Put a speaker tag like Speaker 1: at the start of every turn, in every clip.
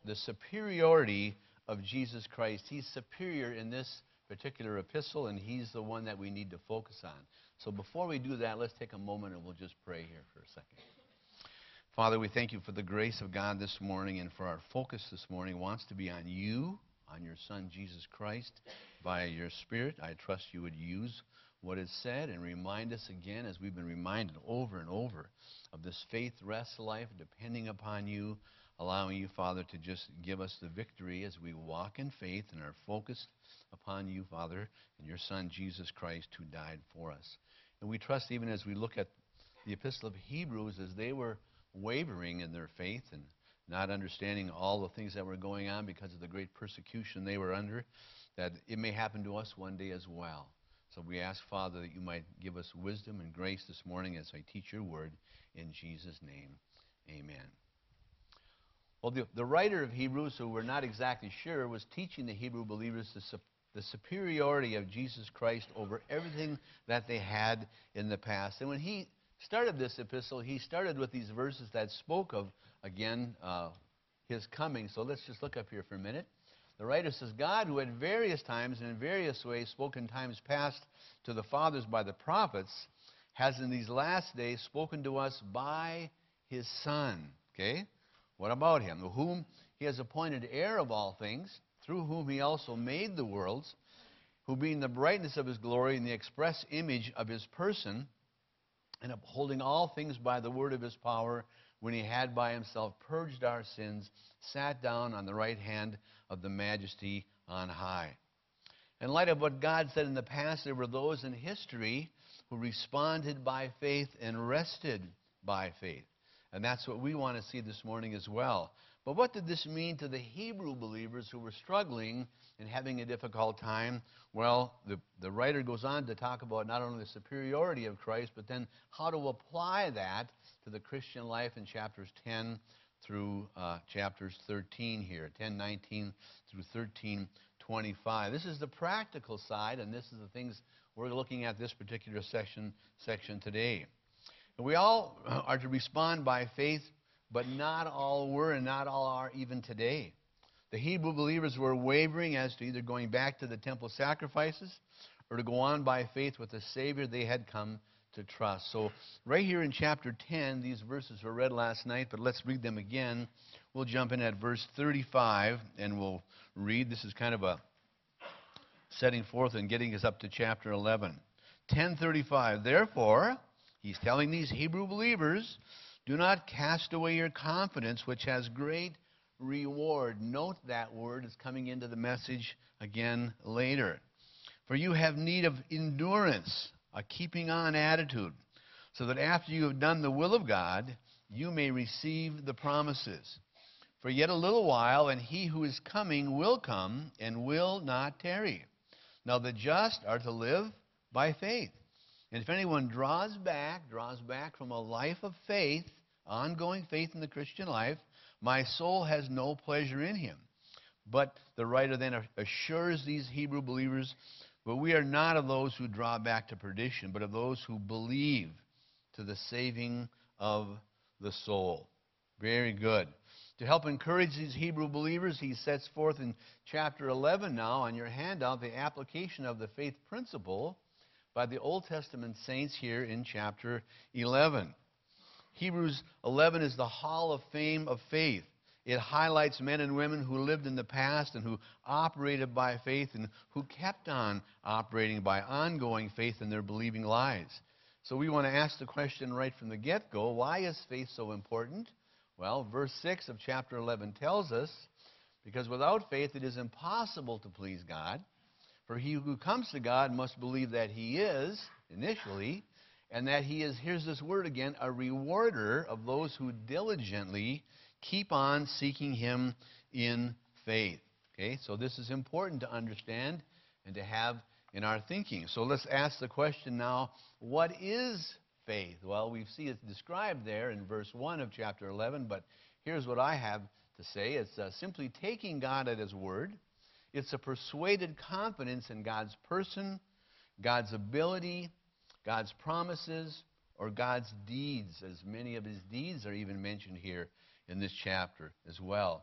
Speaker 1: the superiority of Jesus Christ. He's superior in this particular epistle, and he's the one that we need to focus on. So before we do that, let's take a moment and we'll just pray here for a second. Father, we thank you for the grace of God this morning, and for our focus this morning wants to be on you, on your Son, Jesus Christ, via your Spirit. I trust you would use what is said and remind us again, as we've been reminded over and over, of this faith rest life, depending upon you, allowing you, Father, to just give us the victory as we walk in faith and are focused upon you, Father, and your Son, Jesus Christ, who died for us. And we trust, even as we look at the Epistle of Hebrews, as they were wavering in their faith and not understanding all the things that were going on because of the great persecution they were under, that it may happen to us one day as well. So we ask, Father, that you might give us wisdom and grace this morning as I teach your word. In Jesus' name, amen. Well, the writer of Hebrews, who we're not exactly sure, was teaching the Hebrew believers the superiority of Jesus Christ over everything that they had in the past. And when he started this epistle, he started with these verses that spoke of, again, his coming. So let's just look up here for a minute. The writer says, God, who at various times and in various ways spoke in times past to the fathers by the prophets, has in these last days spoken to us by his Son. Okay? What about him? Whom he has appointed heir of all things, through whom he also made the worlds, who being the brightness of his glory and the express image of his person, and upholding all things by the word of his power, when he had by himself purged our sins, sat down on the right hand of the majesty on high. In light of what God said in the past, there were those in history who responded by faith and rested by faith. And that's what we want to see this morning as well. But what did this mean to the Hebrew believers who were struggling and having a difficult time? Well, the writer goes on to talk about not only the superiority of Christ, but then how to apply that to the Christian life in chapters 10 through chapters 13 here, 10:19 through 13:25. This is the practical side, and this is the things we're looking at this particular section today. And we all are to respond by faith, but not all were and not all are even today. The Hebrew believers were wavering as to either going back to the temple sacrifices or to go on by faith with the Savior they had come to trust. So right here in chapter 10, these verses were read last night, but let's read them again. We'll jump in at verse 35, and we'll read. This is kind of a setting forth and getting us up to chapter 11. 10:35, therefore, he's telling these Hebrew believers, do not cast away your confidence, which has great reward. Note that word is coming into the message again later. For you have need of endurance, a keeping on attitude, so that after you have done the will of God, you may receive the promises. For yet a little while, and he who is coming will come and will not tarry. Now the just are to live by faith. And if anyone draws back from a life of faith, ongoing faith in the Christian life, my soul has no pleasure in him. But the writer then assures these Hebrew believers, but we are not of those who draw back to perdition, but of those who believe to the saving of the soul. Very good. To help encourage these Hebrew believers, he sets forth in chapter 11 now on your handout the application of the faith principle by the Old Testament saints here in chapter 11. Hebrews 11 is the hall of fame of faith. It highlights men and women who lived in the past and who operated by faith and who kept on operating by ongoing faith in their believing lives. So we want to ask the question right from the get-go, why is faith so important? Well, verse 6 of chapter 11 tells us, because without faith it is impossible to please God. For he who comes to God must believe that he is, initially, and that he is, here's this word again, a rewarder of those who diligently keep on seeking him in faith. Okay, so this is important to understand and to have in our thinking. So let's ask the question now, what is faith? Well, we see it described there in verse 1 of chapter 11, but here's what I have to say. It's simply taking God at his word. It's a persuaded confidence in God's person, God's ability, God's promises, or God's deeds, as many of his deeds are even mentioned here in this chapter as well.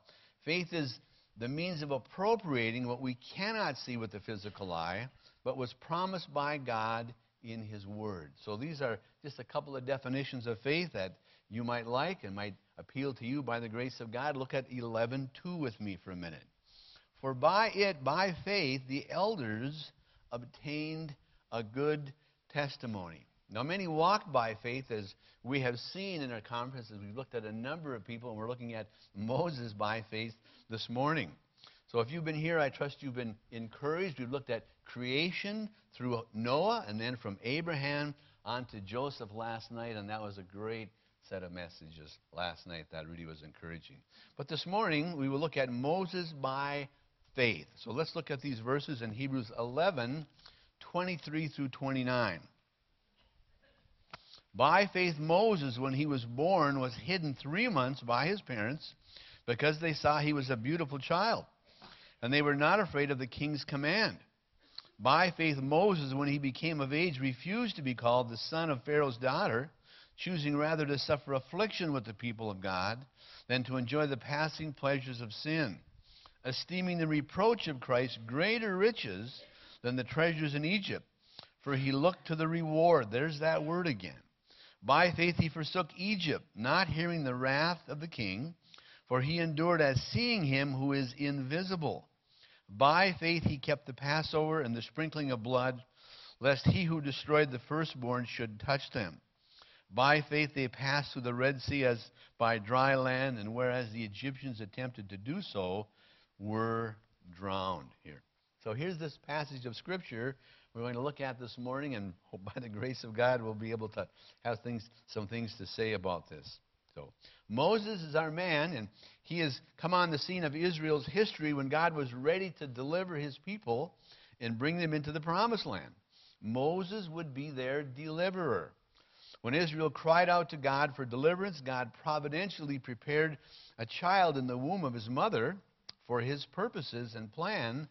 Speaker 1: Faith is the means of appropriating what we cannot see with the physical eye, but was promised by God in His Word. So these are just a couple of definitions of faith that you might like and might appeal to you by the grace of God. Look at 11:2 with me for a minute. For by it, by faith, the elders obtained a good testimony. Now, many walk by faith, as we have seen in our conferences. We've looked at a number of people, and we're looking at Moses by faith this morning. So if you've been here, I trust you've been encouraged. We've looked at creation through Noah, and then from Abraham on to Joseph last night, and that was a great set of messages last night. That really was encouraging. But this morning, we will look at Moses by faith. So let's look at these verses in Hebrews 11:23 through 29. By faith, Moses, when he was born, was hidden 3 months by his parents because they saw he was a beautiful child, and they were not afraid of the king's command. By faith, Moses, when he became of age, refused to be called the son of Pharaoh's daughter, choosing rather to suffer affliction with the people of God than to enjoy the passing pleasures of sin, esteeming the reproach of Christ greater riches than the treasures in Egypt, for he looked to the reward. There's that word again. By faith he forsook Egypt, not hearing the wrath of the king, for he endured as seeing him who is invisible. By faith he kept the Passover and the sprinkling of blood, lest he who destroyed the firstborn should touch them. By faith they passed through the Red Sea as by dry land, and whereas the Egyptians attempted to do so, were drowned here. So here's this passage of Scripture we're going to look at this morning, and hope by the grace of God we'll be able to have some things to say about this. So Moses is our man, and he has come on the scene of Israel's history when God was ready to deliver his people and bring them into the promised land. Moses would be their deliverer. When Israel cried out to God for deliverance, God providentially prepared a child in the womb of his mother for his purposes and plan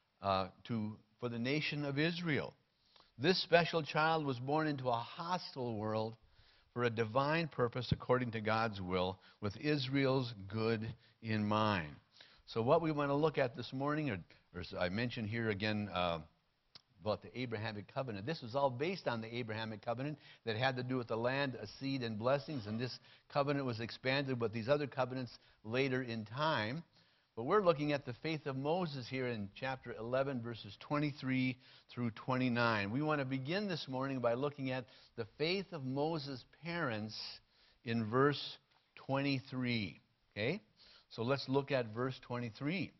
Speaker 1: for the nation of Israel. This special child was born into a hostile world for a divine purpose according to God's will, with Israel's good in mind. So what we want to look at this morning, or as I mentioned here again, about the Abrahamic covenant. This was all based on the Abrahamic covenant that had to do with the land, a seed, and blessings. And this covenant was expanded with these other covenants later in time. But we're looking at the faith of Moses here in chapter 11, verses 23 through 29. We want to begin this morning by looking at the faith of Moses' parents in verse 23. Okay? So let's look at verse 23.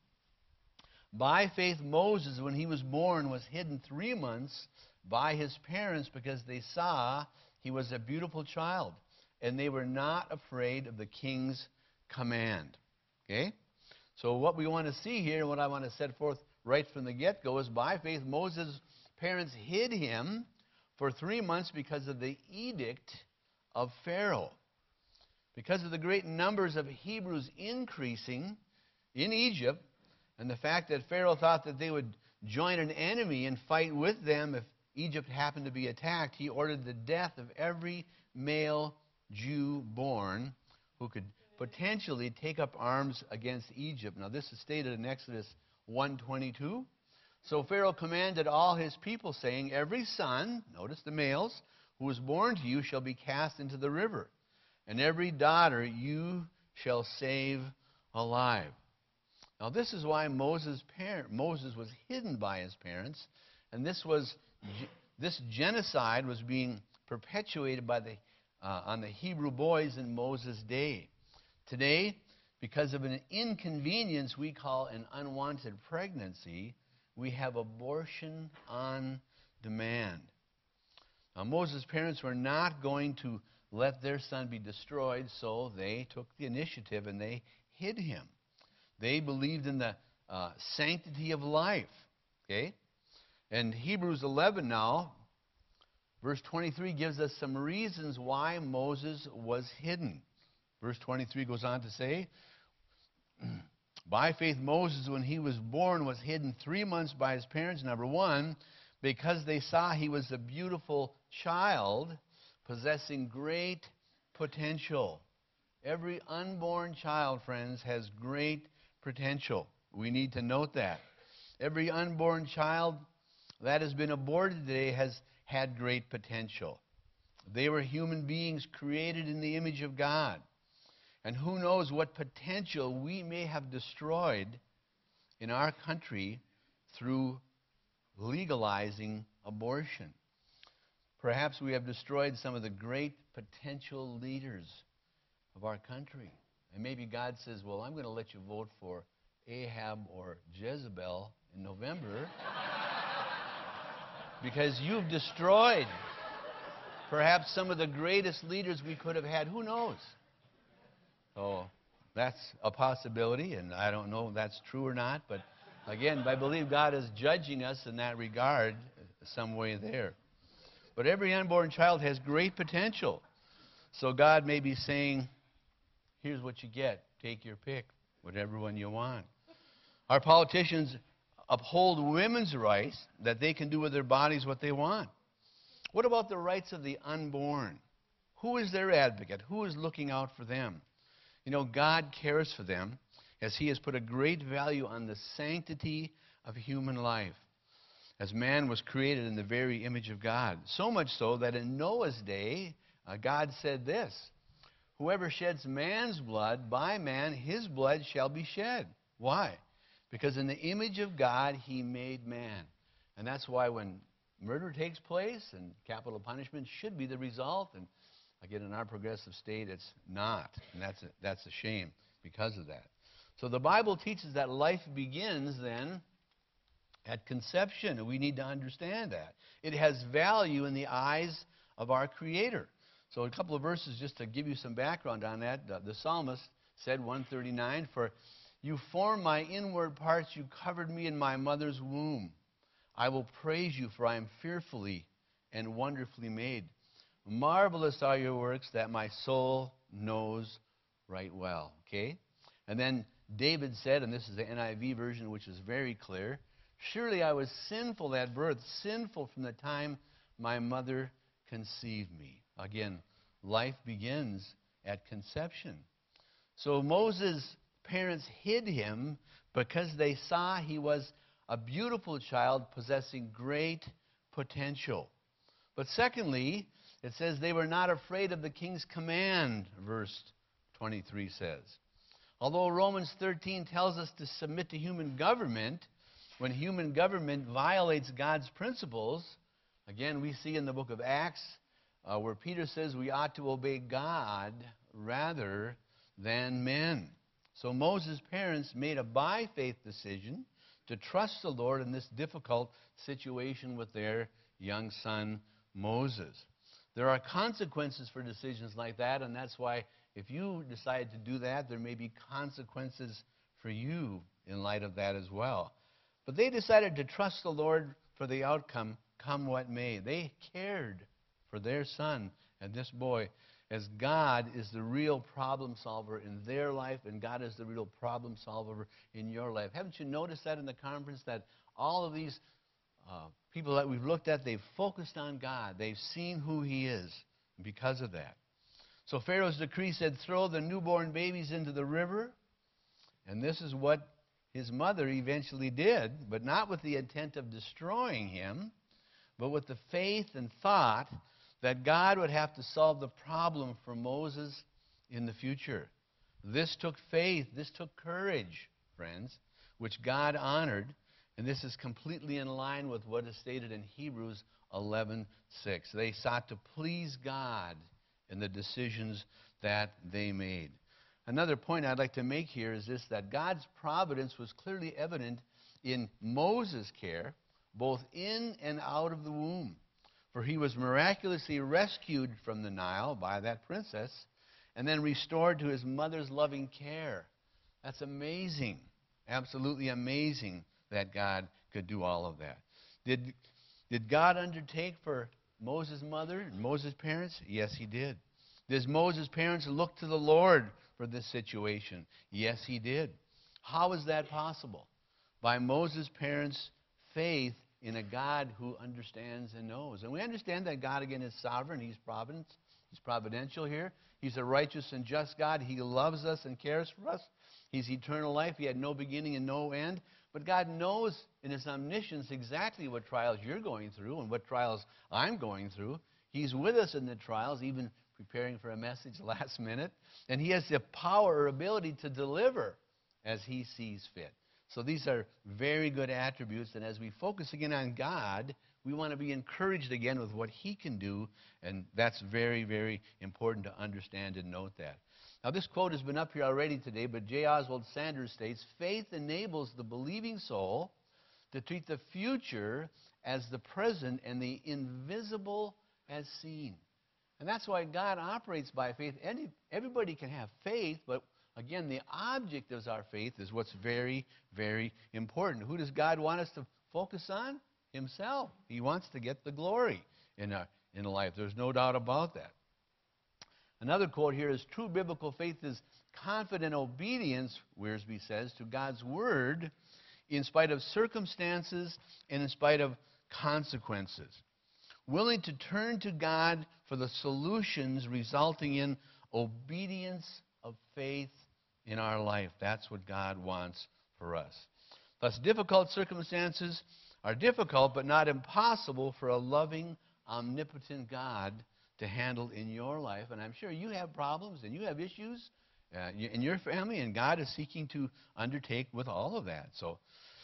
Speaker 1: By faith, Moses, when he was born, was hidden 3 months by his parents because they saw he was a beautiful child, and they were not afraid of the king's command. Okay? So what we want to see here, and what I want to set forth right from the get-go, is by faith, Moses' parents hid him for 3 months because of the edict of Pharaoh. Because of the great numbers of Hebrews increasing in Egypt, and the fact that Pharaoh thought that they would join an enemy and fight with them if Egypt happened to be attacked, he ordered the death of every male Jew born who could potentially take up arms against Egypt. Now, this is stated in Exodus 1:22. So Pharaoh commanded all his people, saying, every son, notice the males, who is born to you shall be cast into the river, and every daughter you shall save alive. Now, this is why Moses was hidden by his parents, and this genocide was being perpetuated by on the Hebrew boys in Moses' day. Today, because of an inconvenience we call an unwanted pregnancy, we have abortion on demand. Now, Moses' parents were not going to let their son be destroyed, so they took the initiative and they hid him. They believed in the sanctity of life. Okay? And Hebrews 11 now, verse 23, gives us some reasons why Moses was hidden. Verse 23 goes on to say, by faith Moses, when he was born, was hidden 3 months by his parents, number one, because they saw he was a beautiful child possessing great potential. Every unborn child, friends, has great potential. We need to note that. Every unborn child that has been aborted today has had great potential. They were human beings created in the image of God. And who knows what potential we may have destroyed in our country through legalizing abortion. Perhaps we have destroyed some of the great potential leaders of our country. And maybe God says, well, I'm going to let you vote for Ahab or Jezebel in November because you've destroyed perhaps some of the greatest leaders we could have had. Who knows? So that's a possibility, and I don't know if that's true or not. But again, I believe God is judging us in that regard some way there. But every unborn child has great potential. So God may be saying, here's what you get. Take your pick, whatever one you want. Our politicians uphold women's rights that they can do with their bodies what they want. What about the rights of the unborn? Who is their advocate? Who is looking out for them? You know, God cares for them as He has put a great value on the sanctity of human life, as man was created in the very image of God. So much so that in Noah's day, God said this, whoever sheds man's blood, by man his blood shall be shed. Why? Because in the image of God He made man. And that's why when murder takes place and capital punishment should be the result, and again, in our progressive state, it's not. And that's a shame because of that. So the Bible teaches that life begins then at conception, and we need to understand that. It has value in the eyes of our Creator. So a couple of verses just to give you some background on that. The psalmist said, 139, for you formed my inward parts, you covered me in my mother's womb. I will praise you, for I am fearfully and wonderfully made. Marvelous are your works that my soul knows right well. Okay? And then David said, and this is the NIV version, which is very clear, surely I was sinful at birth, sinful from the time my mother conceived me. Again, life begins at conception. So Moses' parents hid him because they saw he was a beautiful child possessing great potential. But secondly, it says they were not afraid of the king's command, verse 23 says. Although Romans 13 tells us to submit to human government, when human government violates God's principles, again, we see in the book of Acts where Peter says we ought to obey God rather than men. So Moses' parents made a by-faith decision to trust the Lord in this difficult situation with their young son, Moses. There are consequences for decisions like that, and that's why if you decide to do that, there may be consequences for you in light of that as well. But they decided to trust the Lord for the outcome, come what may. They cared for their son and this boy, as God is the real problem solver in their life, and God is the real problem solver in your life. Haven't you noticed that in the conference, that all of these people that we've looked at, they've focused on God. They've seen who He is because of that. So Pharaoh's decree said, throw the newborn babies into the river. And this is what his mother eventually did, but not with the intent of destroying him, but with the faith and thought that God would have to solve the problem for Moses in the future. This took faith, this took courage, friends, which God honored. And this is completely in line with what is stated in Hebrews 11:6. They sought to please God in the decisions that they made. Another point I'd like to make here is this, that God's providence was clearly evident in Moses' care, both in and out of the womb. For he was miraculously rescued from the Nile by that princess and then restored to his mother's loving care. That's amazing, absolutely amazing, that God could do all of that. Did God undertake for Moses' mother and Moses' parents? Yes, He did. Did Moses' parents look to the Lord for this situation? Yes, He did. How is that possible? By Moses' parents' faith in a God who understands and knows. And we understand that God, again, is sovereign. He's providence. He's providential here. He's a righteous and just God. He loves us and cares for us. He's eternal life. He had no beginning and no end. But God knows in His omniscience exactly what trials you're going through and what trials I'm going through. He's with us in the trials, even preparing for a message last minute. And He has the power or ability to deliver as He sees fit. So these are very good attributes. And as we focus again on God, we want to be encouraged again with what He can do. And that's very, very important to understand and note that. Now, this quote has been up here already today, but J. Oswald Sanders states, "Faith enables the believing soul to treat the future as the present and the invisible as seen." And that's why God operates by faith. Everybody can have faith, but again, the object of our faith is what's very, very important. Who does God want us to focus on? Himself. He wants to get the glory in life. There's no doubt about that. Another quote here is, "True biblical faith is confident obedience," Wiersbe says, "to God's word in spite of circumstances and in spite of consequences. Willing to turn to God for the solutions resulting in obedience of faith in our life." That's what God wants for us. Thus, difficult circumstances are difficult but not impossible for a loving, omnipotent God to handle in your life. And I'm sure you have problems and you have issues in your family, and God is seeking to undertake with all of that. So,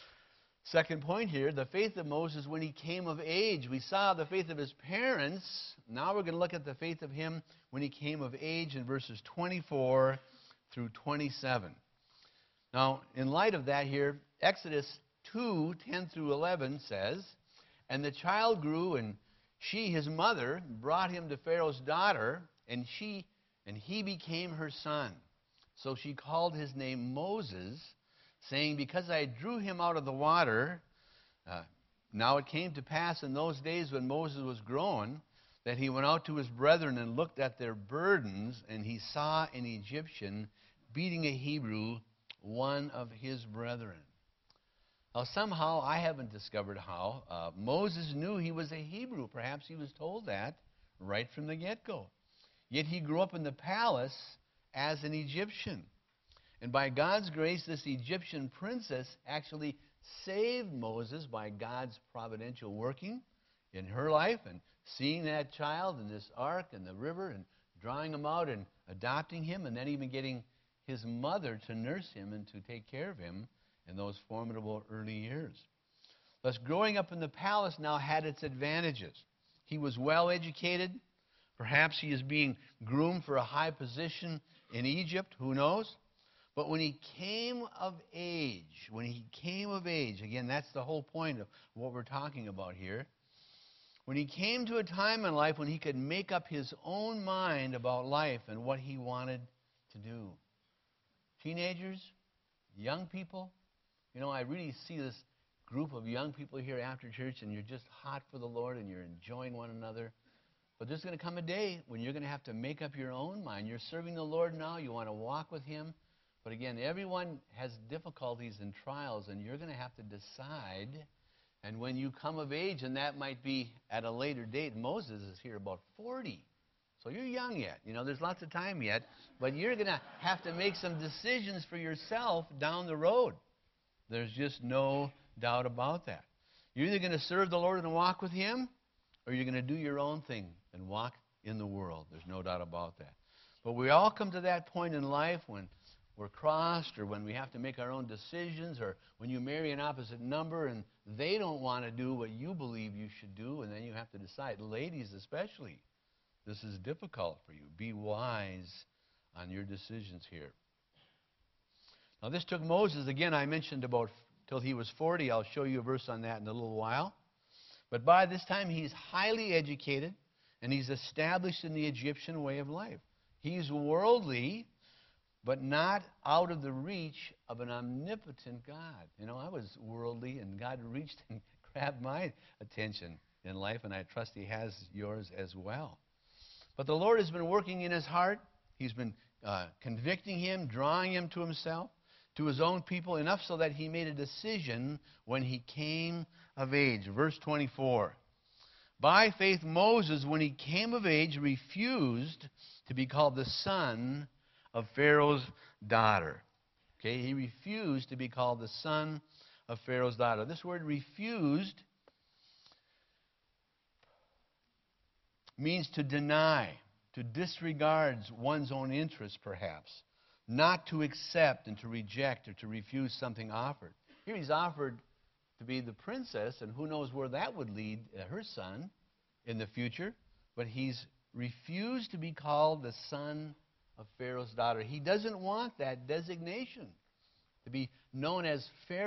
Speaker 1: second point here, the faith of Moses when he came of age. We saw the faith of his parents. Now we're going to look at the faith of him when he came of age in verses 24 through 27. Now, in light of that here, Exodus 2:10 through 11 says, "And the child grew, and she, his mother, brought him to Pharaoh's daughter, and he became her son. So she called his name Moses, saying, because I drew him out of the water." Now it came to pass in those days when Moses was grown, that he went out to his brethren and looked at their burdens, and he saw an Egyptian beating a Hebrew, one of his brethren. Now, somehow, I haven't discovered how, Moses knew he was a Hebrew. Perhaps he was told that right from the get-go. Yet he grew up in the palace as an Egyptian. And by God's grace, this Egyptian princess actually saved Moses by God's providential working in her life, and seeing that child in this ark and the river and drawing him out and adopting him, and then even getting his mother to nurse him and to take care of him in those formidable early years. Thus, growing up in the palace now had its advantages. He was well educated. Perhaps he is being groomed for a high position in Egypt. Who knows? But when he came of age, again, that's the whole point of what we're talking about here. When he came to a time in life when he could make up his own mind about life and what he wanted to do. Teenagers, young people, I really see this group of young people here after church, and you're just hot for the Lord and you're enjoying one another. But there's going to come a day when you're going to have to make up your own mind. You're serving the Lord now. You want to walk with Him. But again, everyone has difficulties and trials, and you're going to have to decide. And when you come of age, and that might be at a later date, Moses is here about 40. So you're young yet. There's lots of time yet. But you're going to have to make some decisions for yourself down the road. There's just no doubt about that. You're either going to serve the Lord and walk with Him, or you're going to do your own thing and walk in the world. There's no doubt about that. But we all come to that point in life when we're crossed, or when we have to make our own decisions, or when you marry an opposite number and they don't want to do what you believe you should do, and then you have to decide. Ladies especially, this is difficult for you. Be wise on your decisions here. Now, this took Moses, again, I mentioned about till he was 40. I'll show you a verse on that in a little while. But by this time, he's highly educated, and he's established in the Egyptian way of life. He's worldly, but not out of the reach of an omnipotent God. I was worldly, and God reached and grabbed my attention in life, and I trust He has yours as well. But the Lord has been working in his heart. He's been convicting him, drawing him to Himself, to His own people, enough so that he made a decision when he came of age. Verse 24. By faith, Moses, when he came of age, refused to be called the son of Pharaoh's daughter. Okay, he refused to be called the son of Pharaoh's daughter. This word refused means to deny, to disregard one's own interests, perhaps, not to accept and to reject or to refuse something offered. Here he's offered to be the princess, and who knows where that would lead her son in the future, but he's refused to be called the son of Pharaoh's daughter. He doesn't want that designation to be known as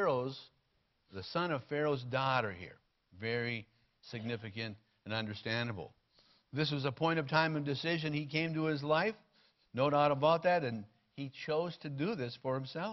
Speaker 1: the son of Pharaoh's daughter here. Very significant and understandable. This was a point of time and decision he came to his life, no doubt about that, and he chose to do this for himself.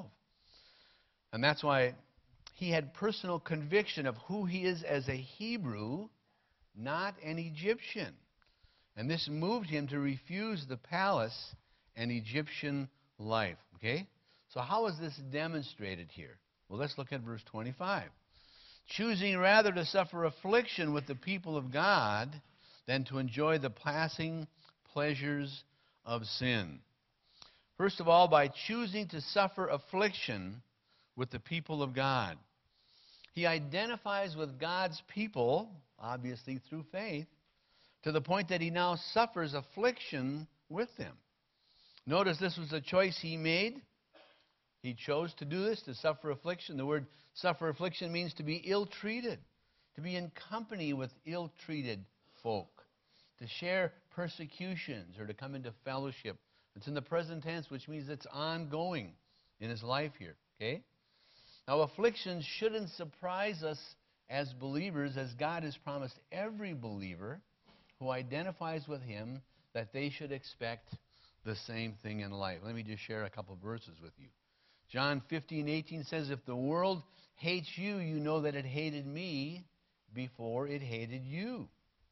Speaker 1: And that's why he had personal conviction of who he is as a Hebrew, not an Egyptian. And this moved him to refuse the palace and Egyptian life. Okay? So how is this demonstrated here? Well, let's look at verse 25. Choosing rather to suffer affliction with the people of God than to enjoy the passing pleasures of sin. First of all, by choosing to suffer affliction with the people of God. He identifies with God's people, obviously through faith, to the point that he now suffers affliction with them. Notice this was a choice he made. He chose to do this, to suffer affliction. The word suffer affliction means to be ill-treated, to be in company with ill-treated folk, to share persecutions or to come into fellowship. It's in the present tense, which means it's ongoing in his life here. Okay? Now, afflictions shouldn't surprise us as believers, as God has promised every believer who identifies with him that they should expect the same thing in life. Let me just share a couple verses with you. John 15:18 says, if the world hates you, you know that it hated me before it hated you.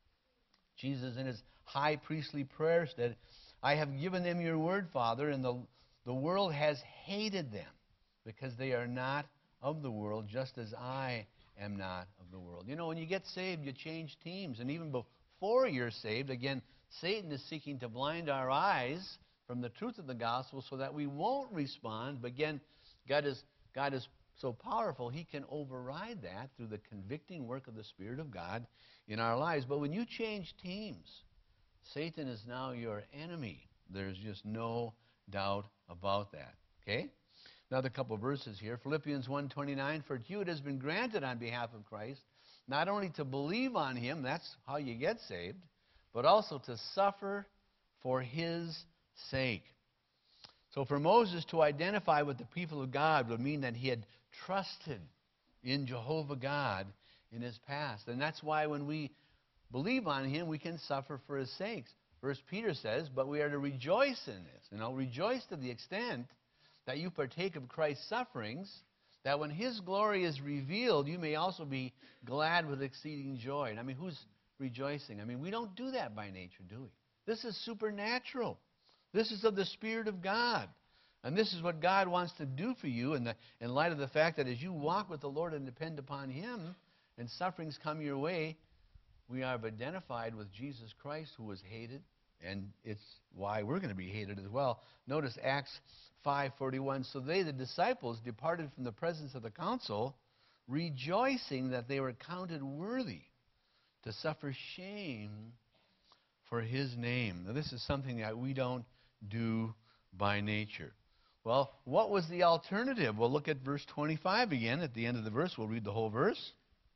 Speaker 1: Jesus in his high priestly prayer said, I have given them your word, Father, and the world has hated them because they are not of the world, just as I am not of the world. You know, when you get saved, you change teams. And even before you're saved, again, Satan is seeking to blind our eyes from the truth of the gospel so that we won't respond. But again, God is so powerful, he can override that through the convicting work of the Spirit of God in our lives. But when you change teams, Satan is now your enemy. There's just no doubt about that. Okay? Another couple of verses here. Philippians 1:29, for to you it has been granted on behalf of Christ, not only to believe on him, that's how you get saved, but also to suffer for his sake. So for Moses to identify with the people of God would mean that he had trusted in Jehovah God in his past. And that's why when we believe on him, we can suffer for his sakes. First Peter says, but we are to rejoice in this. Rejoice to the extent that you partake of Christ's sufferings, that when his glory is revealed, you may also be glad with exceeding joy. And who's rejoicing? We don't do that by nature, do we? This is supernatural. This is of the Spirit of God. And this is what God wants to do for you in light of the fact that as you walk with the Lord and depend upon him, and sufferings come your way, we are identified with Jesus Christ, who was hated, and it's why we're going to be hated as well. Notice Acts 5:41. So they, the disciples, departed from the presence of the council, rejoicing that they were counted worthy to suffer shame for his name. Now, this is something that we don't do by nature. Well, what was the alternative? Well, look at verse 25 again. At the end of the verse, we'll read the whole verse.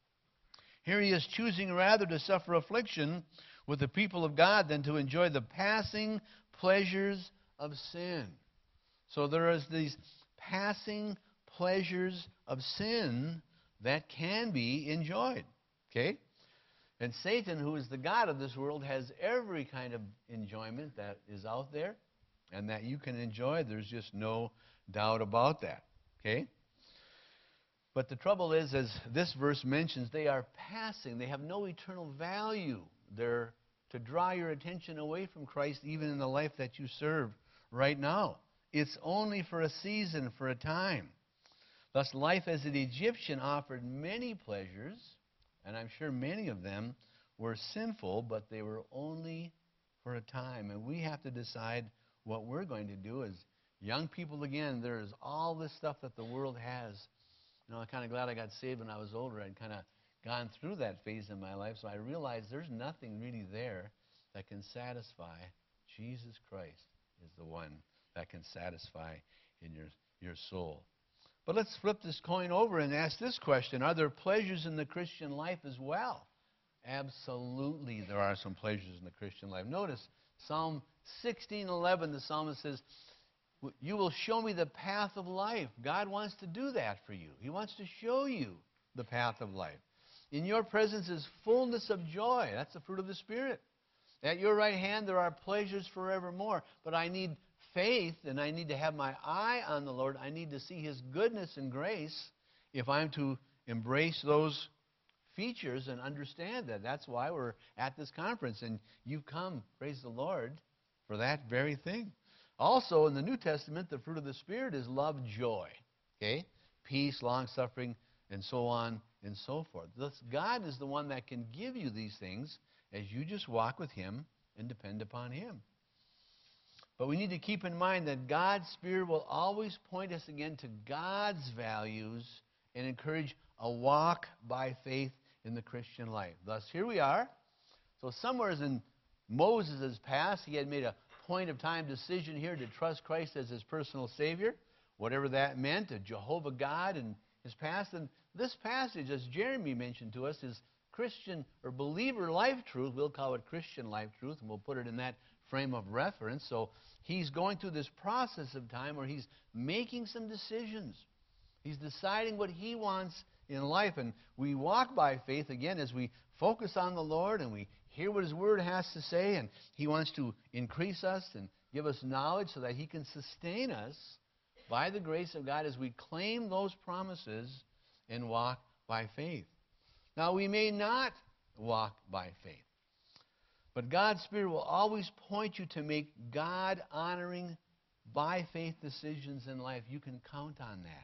Speaker 1: Here he is choosing rather to suffer affliction with the people of God than to enjoy the passing pleasures of sin. So there is these passing pleasures of sin that can be enjoyed. Okay? And Satan, who is the god of this world, has every kind of enjoyment that is out there and that you can enjoy. There's just no doubt about that. Okay? But the trouble is, as this verse mentions, they are passing. They have no eternal value. They're to draw your attention away from Christ even in the life that you serve right now. It's only for a season, for a time. Thus, life as an Egyptian offered many pleasures, and I'm sure many of them were sinful, but they were only for a time. And we have to decide what we're going to do as Young people, again, there's all this stuff that the world has. You know, I'm kind of glad I got saved when I was older. I'd kind of gone through that phase in my life, so I realized there's nothing really there that can satisfy. Jesus Christ is the one that can satisfy in your soul. But let's flip this coin over and ask this question. Are there pleasures in the Christian life as well? Absolutely, there are some pleasures in the Christian life. Notice Psalm 16:11, the psalmist says, you will show me the path of life. God wants to do that for you. He wants to show you the path of life. In your presence is fullness of joy. That's the fruit of the Spirit. At your right hand there are pleasures forevermore. But I need faith, and I need to have my eye on the Lord. I need to see His goodness and grace if I'm to embrace those features and understand that. That's why we're at this conference. And you come, praise the Lord, for that very thing. Also, in the New Testament, the fruit of the Spirit is love, joy, okay? Peace, long-suffering, and so on and so forth. Thus, God is the one that can give you these things as you just walk with Him and depend upon Him. But we need to keep in mind that God's Spirit will always point us again to God's values and encourage a walk by faith in the Christian life. Thus, here we are. So somewhere in Moses' past, he had made a point of time decision here to trust Christ as his personal Savior, whatever that meant, a Jehovah God in his past. And this passage, as Jeremy mentioned to us, is Christian or believer life truth. We'll call it Christian life truth, and we'll put it in that frame of reference. So he's going through this process of time where he's making some decisions. He's deciding what he wants in life. And we walk by faith, again, as we focus on the Lord and we hear what His Word has to say. And He wants to increase us and give us knowledge so that He can sustain us by the grace of God as we claim those promises and walk by faith. Now, we may not walk by faith, but God's Spirit will always point you to make God-honoring, by-faith decisions in life. You can count on that.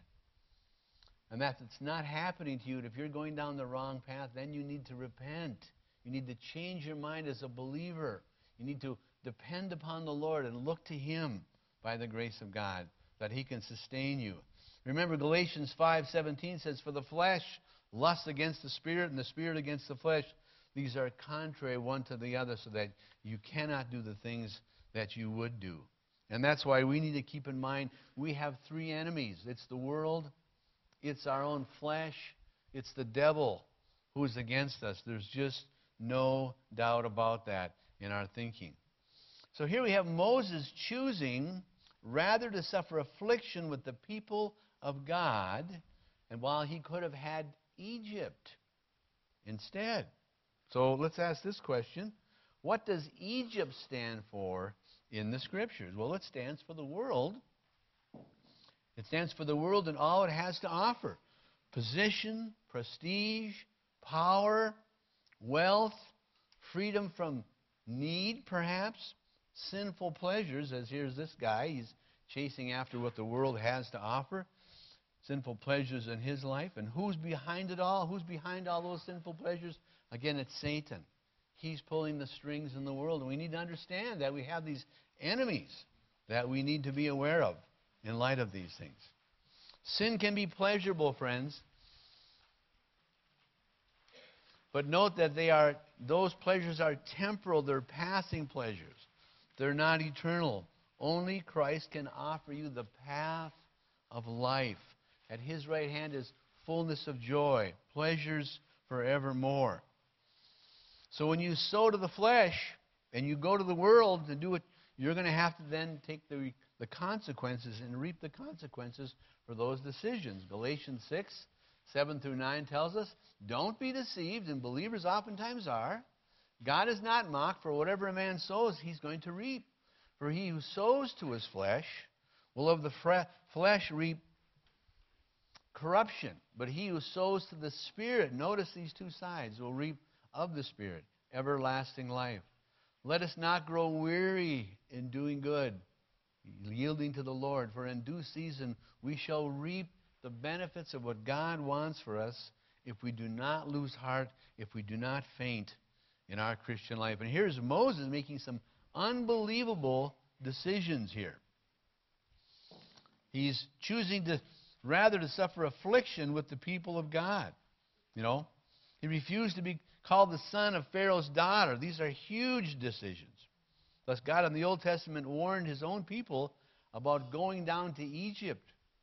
Speaker 1: And that if it's not happening to you, and if you're going down the wrong path, then you need to repent. You need to change your mind as a believer. You need to depend upon the Lord and look to Him by the grace of God, that He can sustain you. Remember, Galatians 5:17 says, for the flesh lusts against the Spirit, and the Spirit against the flesh. These are contrary one to the other, so that you cannot do the things that you would do. And that's why we need to keep in mind we have three enemies. It's the world, it's our own flesh, it's the devil who is against us. There's just no doubt about that in our thinking. So here we have Moses choosing rather to suffer affliction with the people of God, and while he could have had Egypt instead. So let's ask this question. What does Egypt stand for in the Scriptures? Well, it stands for the world. It stands for the world and all it has to offer. Position, prestige, power, wealth, freedom from need, perhaps, sinful pleasures, as here's this guy. He's chasing after what the world has to offer, sinful pleasures in his life. And who's behind it all? Who's behind all those sinful pleasures? Again, it's Satan. He's pulling the strings in the world. And we need to understand that we have these enemies that we need to be aware of in light of these things. Sin can be pleasurable, friends. But note that those pleasures are temporal. They're passing pleasures. They're not eternal. Only Christ can offer you the path of life. At His right hand is fullness of joy, pleasures forevermore. So when you sow to the flesh and you go to the world to do it, you're going to have to then take the consequences and reap the consequences for those decisions. Galatians 6:7-9 tells us, don't be deceived, and believers oftentimes are. God is not mocked, for whatever a man sows, he's going to reap. For he who sows to his flesh will of the flesh reap corruption. But he who sows to the Spirit, notice these two sides, will reap of the Spirit everlasting life. Let us not grow weary in doing good, yielding to the Lord, for in due season we shall reap the benefits of what God wants for us if we do not lose heart, if we do not faint in our Christian life. And here's Moses making some unbelievable decisions here. He's choosing to rather to suffer affliction with the people of God. You know, he refused to be called the son of Pharaoh's daughter. These are huge decisions. Thus, God in the Old Testament warned his own people about going down to Egypt.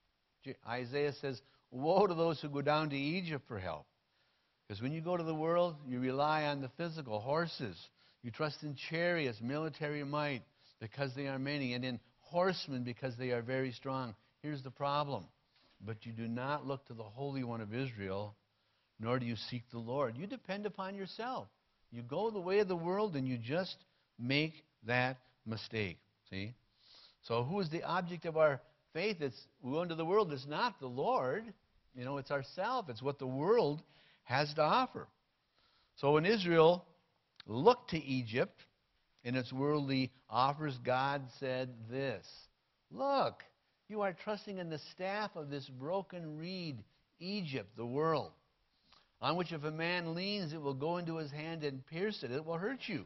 Speaker 1: Isaiah says, woe to those who go down to Egypt for help. Because when you go to the world, you rely on the physical, horses. You trust in chariots, military might, because they are many, and in horsemen, because they are very strong. Here's the problem. But you do not look to the Holy One of Israel, nor do you seek the Lord. You depend upon yourself. You go the way of the world, and you just make that mistake. See? So who is the object of our faith? We go into the world. It's not the Lord. You know, it's ourselves. It's what the world has to offer. So when Israel looked to Egypt in its worldly offers, God said this, look, you are trusting in the staff of this broken reed, Egypt, the world, on which if a man leans, it will go into his hand and pierce it. It will hurt you.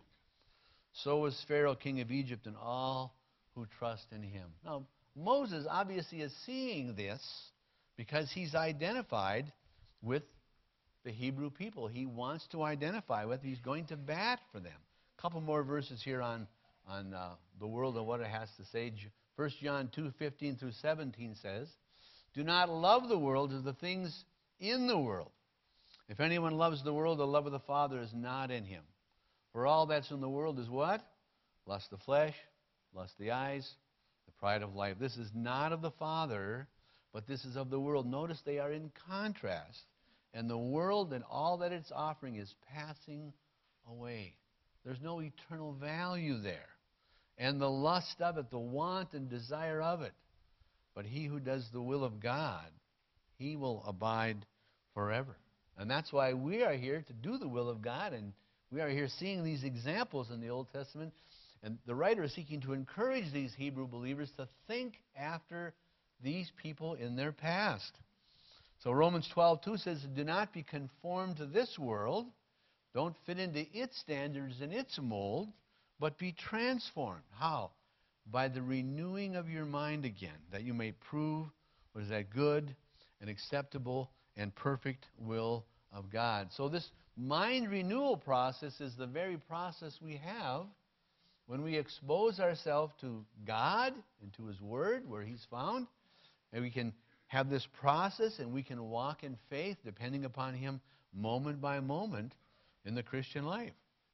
Speaker 1: So was Pharaoh, king of Egypt, and all who trust in him. Now, Moses obviously is seeing this because he's identified with the Hebrew people. He wants to identify with. He's going to bat for them. A couple more verses here on the world and what it has to say. 1 John 2:15 through 17 says, do not love the world as the things in the world. If anyone loves the world, the love of the Father is not in him. For all that's in the world is what? Lust of the flesh, lust of the eyes, the pride of life. This is not of the Father, but this is of the world. Notice they are in contrast. And the world and all that it's offering is passing away. There's no eternal value there. And the lust of it, the want and desire of it. But he who does the will of God, he will abide forever. And that's why we are here to do the will of God. And we are here seeing these examples in the Old Testament. And the writer is seeking to encourage these Hebrew believers to think after these people in their past. So Romans 12:2 says, do not be conformed to this world. Don't fit into its standards and its mold, but be transformed. How? By the renewing of your mind again, that you may prove what is that good and acceptable and perfect will of God. So this mind renewal process is the very process we have when we expose ourselves to God and to His Word, where He's found, and we can have this process and we can walk in faith depending upon Him moment by moment in the Christian life.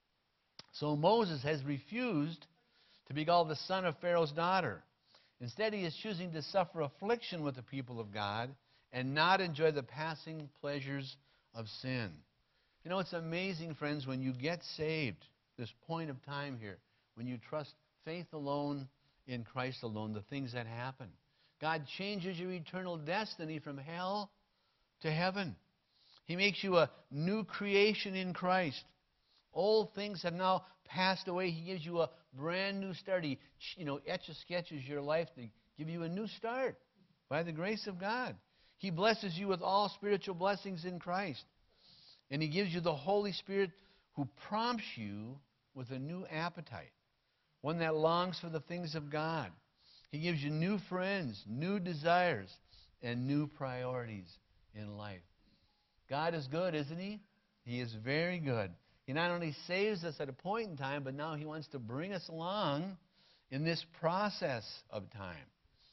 Speaker 1: So Moses has refused to be called the son of Pharaoh's daughter. Instead, he is choosing to suffer affliction with the people of God and not enjoy the passing pleasures of sin. You know, it's amazing, friends, when you get saved, this point of time here, when you trust faith alone in Christ alone, the things that happen. God changes your eternal destiny from hell to heaven. He makes you a new creation in Christ. Old things have now passed away. He gives you a brand new start. He, etch-a-sketches your life to give you a new start by the grace of God. He blesses you with all spiritual blessings in Christ. And He gives you the Holy Spirit who prompts you with a new appetite, one that longs for the things of God. He gives you new friends, new desires, and new priorities in life. God is good, isn't He? He is very good. He not only saves us at a point in time, but now He wants to bring us along in this process of time.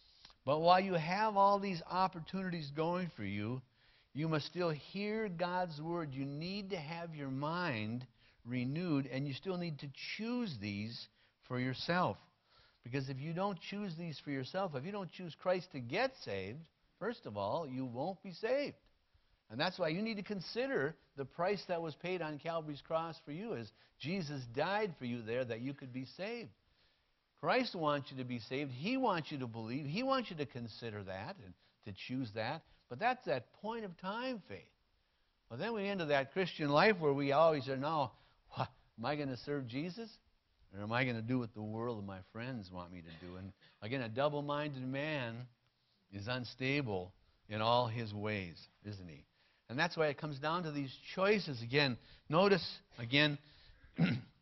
Speaker 1: But while you have all these opportunities going for you, you must still hear God's Word. You need to have your mind renewed, and you still need to choose these for yourself. Because if you don't choose these for yourself, if you don't choose Christ to get saved, first of all, you won't be saved. And that's why you need to consider the price that was paid on Calvary's cross for you, as Jesus died for you there that you could be saved. Christ wants you to be saved. He wants you to believe. He wants you to consider that and to choose that. But that's that point of time faith. Well, then we enter that Christian life where we always are now, am I going to serve Jesus? Or am I going to do what the world and my friends want me to do? And again, a double-minded man is unstable in all his ways, isn't he? And that's why it comes down to these choices. Again, notice, again,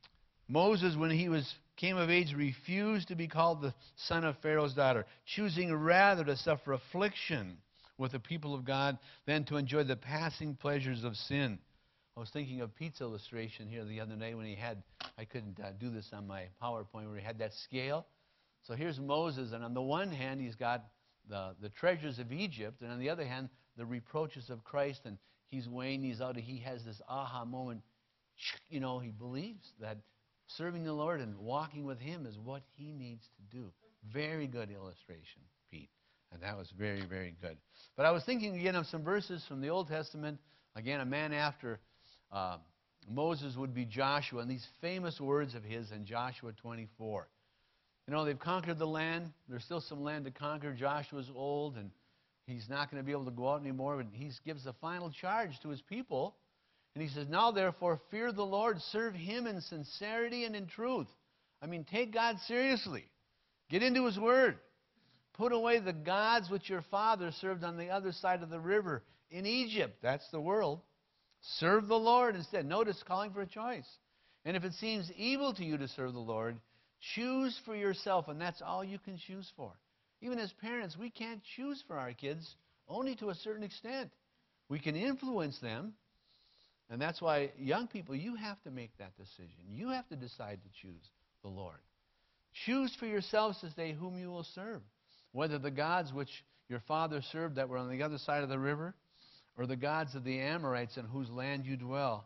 Speaker 1: Moses, when he came of age, refused to be called the son of Pharaoh's daughter, choosing rather to suffer affliction with the people of God than to enjoy the passing pleasures of sin. I was thinking of Pete's illustration here the other day when I couldn't do this on my PowerPoint, where he had that scale. So here's Moses, and on the one hand, he's got the treasures of Egypt, and on the other hand, the reproaches of Christ, and he's weighing these out, and he has this aha moment. He believes that serving the Lord and walking with Him is what he needs to do. Very good illustration, Pete. And that was very, very good. But I was thinking again of some verses from the Old Testament. Again, a man after Moses would be Joshua, and these famous words of his in Joshua 24. They've conquered the land. There's still some land to conquer. Joshua's old, and he's not going to be able to go out anymore. But he gives the final charge to his people. And he says, now therefore, fear the Lord. Serve Him in sincerity and in truth. Take God seriously. Get into His Word. Put away the gods which your father served on the other side of the river in Egypt. That's the world. Serve the Lord instead. Notice calling for a choice. And if it seems evil to you to serve the Lord, choose for yourself, and that's all you can choose for. Even as parents, we can't choose for our kids, only to a certain extent. We can influence them, and that's why young people, you have to make that decision. You have to decide to choose the Lord. Choose for yourselves this day whom you will serve, whether the gods which your father served that were on the other side of the river, or the gods of the Amorites in whose land you dwell.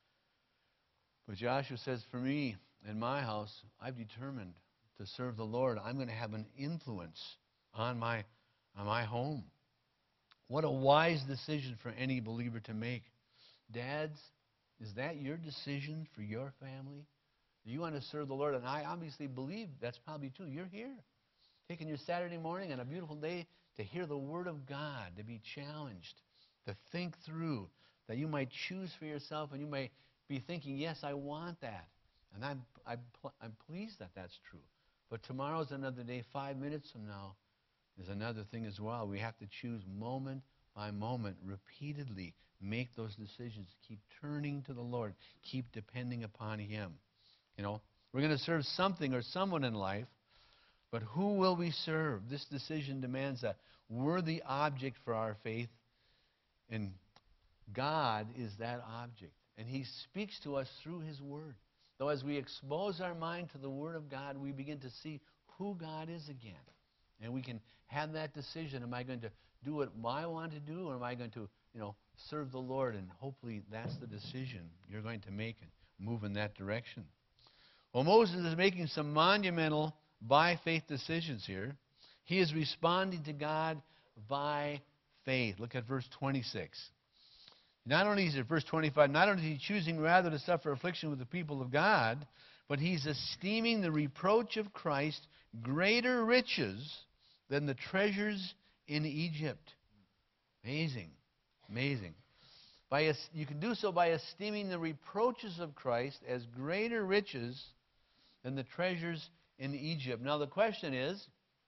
Speaker 1: But Joshua says, for me and my house, I've determined to serve the Lord. I'm going to have an influence on my home. What a wise decision for any believer to make. Dads, is that your decision for your family? Do you want to serve the Lord? And I obviously believe that's probably true. You're here, taking your Saturday morning on a beautiful day to hear the Word of God, to be challenged, to think through, that you might choose for yourself, and you may be thinking, yes, I want that. And I'm pleased that that's true. But tomorrow's another day. 5 minutes from now is another thing as well. We have to choose moment by moment, repeatedly make those decisions. Keep turning to the Lord. Keep depending upon Him. We're going to serve something or someone in life, but who will we serve? This decision demands a worthy object for our faith, and God is that object. And He speaks to us through His Word. Though as we expose our mind to the Word of God, we begin to see who God is again. And we can have that decision. Am I going to do what I want to do, or am I going to, serve the Lord? And hopefully that's the decision you're going to make and move in that direction. Well, Moses is making some monumental by-faith decisions here. He is responding to God by faith. Look at verse 26. Not only is it verse 25, not only is he choosing rather to suffer affliction with the people of God, but he's esteeming the reproach of Christ greater riches than the treasures in Egypt. Amazing. Amazing. You can do so by esteeming the reproaches of Christ as greater riches than the treasures in Egypt. Now the question is,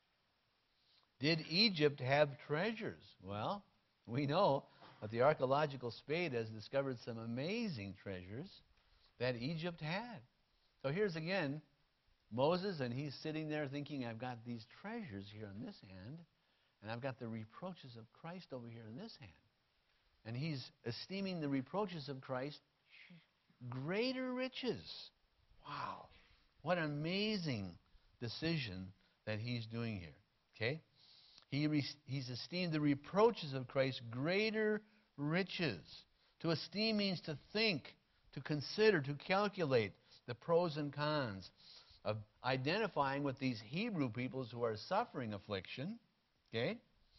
Speaker 1: did Egypt have treasures? Well, we know that the archaeological spade has discovered some amazing treasures that Egypt had. So here's again Moses, and he's sitting there thinking, I've got these treasures here in this hand, and I've got the reproaches of Christ over here in this hand. And he's esteeming the reproaches of Christ greater riches. Wow. What an amazing decision that he's doing here. Okay? He's esteemed the reproaches of Christ greater riches. To esteem means to think, to consider, to calculate the pros and cons of identifying with these Hebrew peoples who are suffering affliction. Okay?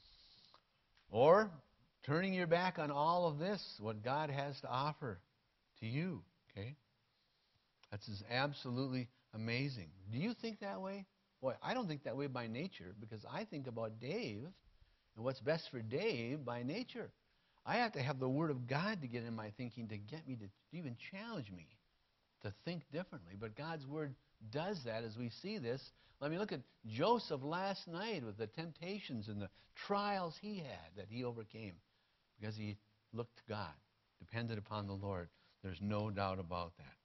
Speaker 1: Or turning your back on all of this, what God has to offer to you. Okay? That's absolutely amazing. Do you think that way? Boy, I don't think that way by nature, because I think about Dave and what's best for Dave by nature. I have to have the Word of God to get in my thinking, to get me to even challenge me to think differently. But God's Word does that as we see this. Let me look at Joseph last night with the temptations and the trials he had that he overcame because he looked to God, depended upon the Lord. There's no doubt about that.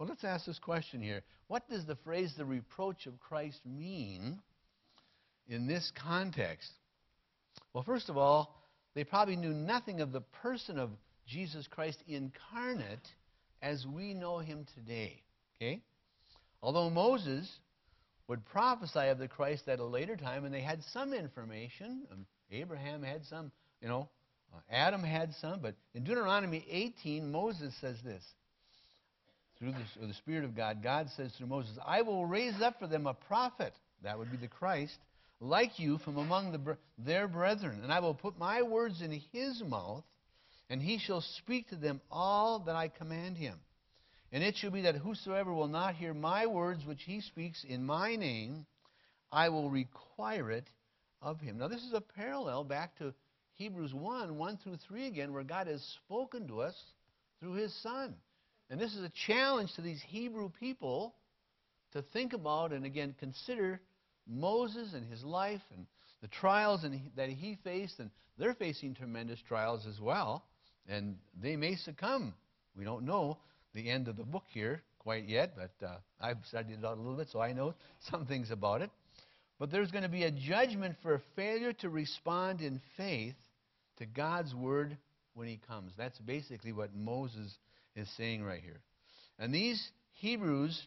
Speaker 1: Well, let's ask this question here. What does the phrase, the reproach of Christ, mean in this context? Well, first of all, they probably knew nothing of the person of Jesus Christ incarnate as we know him today. Okay? Although Moses would prophesy of the Christ at a later time, and they had some information. Abraham had some, Adam had some. But in Deuteronomy 18, Moses says this. Through the Spirit of God, God says through Moses, I will raise up for them a prophet, that would be the Christ, like you from among their brethren. And I will put my words in his mouth, and he shall speak to them all that I command him. And it shall be that whosoever will not hear my words which he speaks in my name, I will require it of him. Now this is a parallel back to Hebrews 1 through 3 again, where God has spoken to us through his Son. And this is a challenge to these Hebrew people to think about and again consider Moses and his life and the trials that he faced. And they're facing tremendous trials as well. And they may succumb. We don't know the end of the book here quite yet, but I've studied it out a little bit, so I know some things about it. But there's going to be a judgment for failure to respond in faith to God's word when he comes. That's basically what Moses is saying right here. And these Hebrews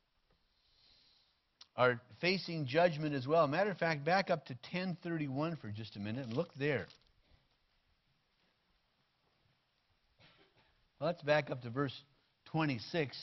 Speaker 1: are facing judgment as well. Matter of fact, back up to 1031 for just a minute and look there. Well, let's back up to verse 26.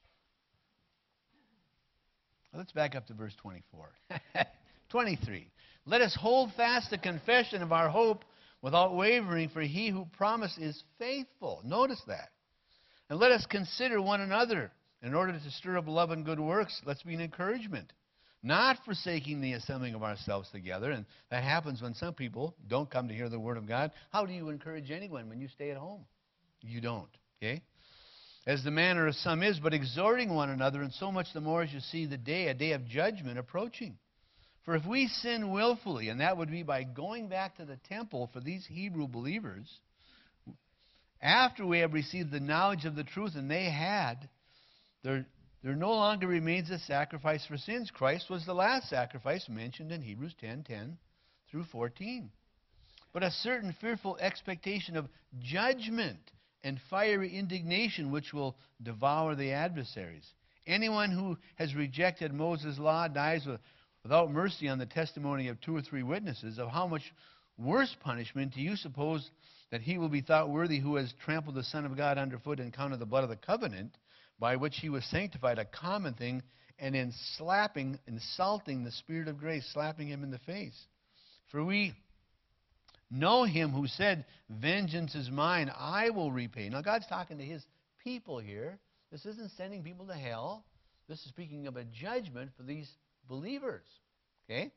Speaker 1: Let's back up to verse 24. 23. Let us hold fast the confession of our hope without wavering, for he who promised is faithful. Notice that. And let us consider one another in order to stir up love and good works. Let's be an encouragement. Not forsaking the assembling of ourselves together. And that happens when some people don't come to hear the word of God. How do you encourage anyone when you stay at home? You don't. Okay? As the manner of some is, but exhorting one another, and so much the more as you see a day of judgment approaching. For if we sin willfully, and that would be by going back to the temple for these Hebrew believers, after we have received the knowledge of the truth, and they had, there no longer remains a sacrifice for sins. Christ was the last sacrifice mentioned in Hebrews 10:10 through 14. But a certain fearful expectation of judgment and fiery indignation which will devour the adversaries. Anyone who has rejected Moses' law dies without mercy on the testimony of 2 or 3 witnesses. Of how much worse punishment do you suppose that he will be thought worthy who has trampled the Son of God underfoot and counted the blood of the covenant by which he was sanctified a common thing, and in insulting the Spirit of grace, slapping him in the face? For we know him who said, vengeance is mine, I will repay. Now God's talking to his people here. This isn't sending people to hell. This is speaking of a judgment for these believers. Okay?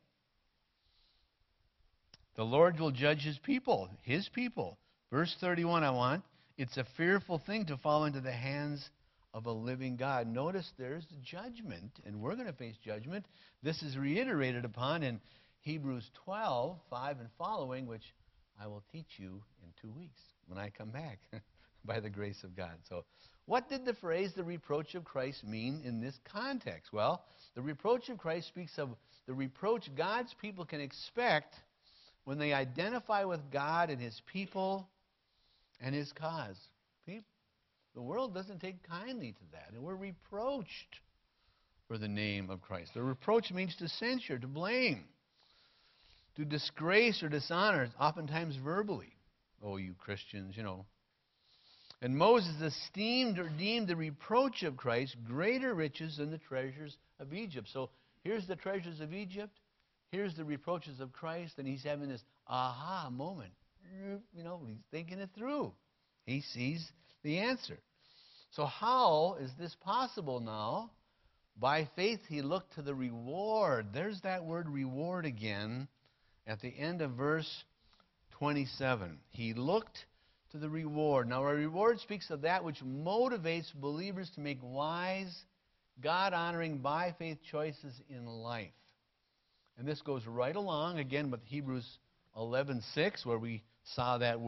Speaker 1: The Lord will judge his people. Verse 31, it's a fearful thing to fall into the hands of a living God. Notice there's judgment, and we're going to face judgment. This is reiterated upon in Hebrews 12:5 and following, which I will teach you in 2 weeks when I come back by the grace of God. So what did the phrase, the reproach of Christ, mean in this context? Well, the reproach of Christ speaks of the reproach God's people can expect when they identify with God and his people and his cause. The world doesn't take kindly to that, and we're reproached for the name of Christ. The reproach means to censure, to blame, to disgrace or dishonor, oftentimes verbally. Oh, you Christians, And Moses esteemed or deemed the reproach of Christ greater riches than the treasures of Egypt. So here's the treasures of Egypt. Here's the reproaches of Christ. And he's having this aha moment. He's thinking it through. He sees the answer. So how is this possible now? By faith he looked to the reward. There's that word reward again at the end of verse 27. He looked to the reward. Now, a reward speaks of that which motivates believers to make wise, God-honoring, by-faith choices in life. And this goes right along, again, with Hebrews 11:6, where we saw that word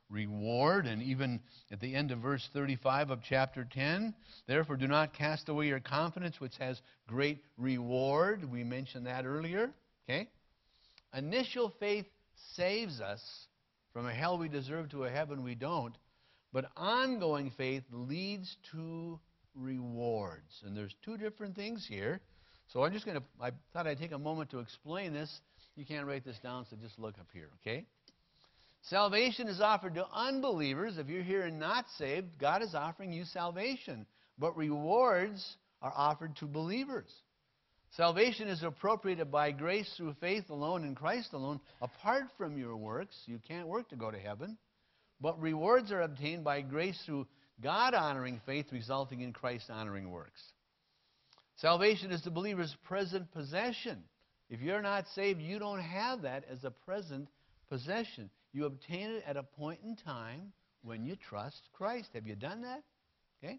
Speaker 1: reward. And even at the end of verse 35 of chapter 10, therefore do not cast away your confidence, which has great reward. We mentioned that earlier. Okay? Initial faith saves us from a hell we deserve to a heaven we don't. But ongoing faith leads to rewards. And there's two different things here. So I thought I'd take a moment to explain this. You can't write this down, so just look up here, okay? Salvation is offered to unbelievers. If you're here and not saved, God is offering you salvation. But rewards are offered to believers. Salvation is appropriated by grace through faith alone in Christ alone, apart from your works. You can't work to go to heaven. But rewards are obtained by grace through God-honoring faith, resulting in Christ-honoring works. Salvation is the believer's present possession. If you're not saved, you don't have that as a present possession. You obtain it at a point in time when you trust Christ. Have you done that? Okay?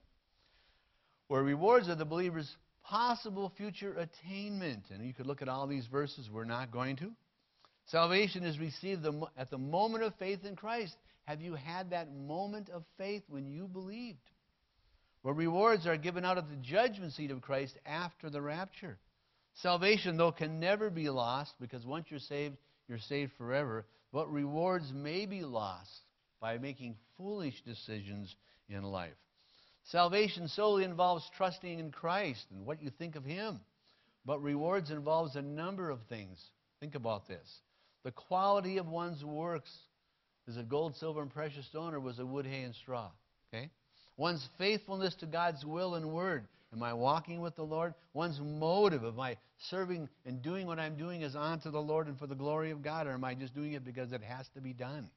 Speaker 1: Where rewards are the believer's possible future attainment. And you could look at all these verses. We're not going to. Salvation is received at the moment of faith in Christ. Have you had that moment of faith when you believed? Where rewards are given out of the judgment seat of Christ after the rapture. Salvation, though, can never be lost, because once you're saved forever. But rewards may be lost by making foolish decisions in life. Salvation solely involves trusting in Christ and what you think of Him. But rewards involves a number of things. Think about this. The quality of one's works. Is it gold, silver, and precious stone, or was it wood, hay, and straw? Okay? One's faithfulness to God's will and word. Am I walking with the Lord? One's motive. Am I serving and doing what I'm doing is unto the Lord and for the glory of God, or am I just doing it because it has to be done?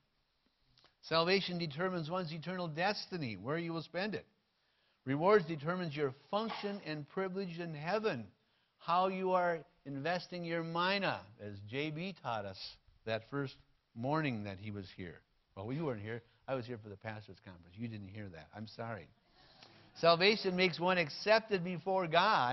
Speaker 1: Salvation determines one's eternal destiny, where you will spend it. Rewards determines your function and privilege in heaven, how you are investing your mina, as J.B. taught us that first morning that he was here. Well, you weren't here. I was here for the pastor's conference. You didn't hear that. I'm sorry. Salvation makes one accepted before God,